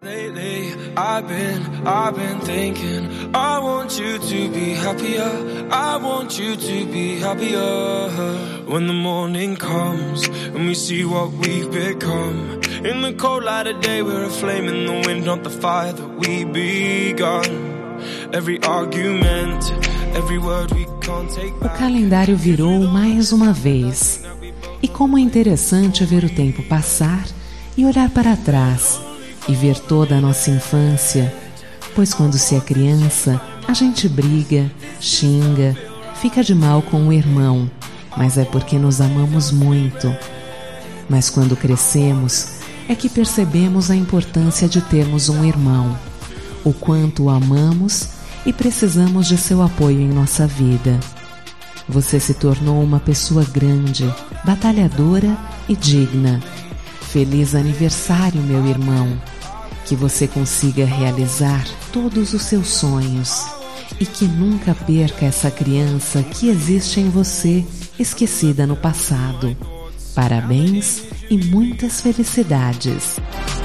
Lately, I've been thinking, I want you to be happier, I want you to be happier. When the morning comes and we see what we've become, in the cold light of day we're a flame in the wind, not the fire that we begun. Every argument, every word we can't take back. O calendário virou mais uma vez. E como é interessante ver o tempo passar e olhar para trás e ver toda a nossa infância, pois quando se é criança, a gente briga, xinga, fica de mal com o irmão, mas é porque nos amamos muito. Mas quando crescemos, é que percebemos a importância de termos um irmão, o quanto o amamos e precisamos de seu apoio em nossa vida. Você se tornou uma pessoa grande, batalhadora e digna. Feliz aniversário, meu irmão! Que você consiga realizar todos os seus sonhos e que nunca perca essa criança que existe em você, esquecida no passado. Parabéns e muitas felicidades!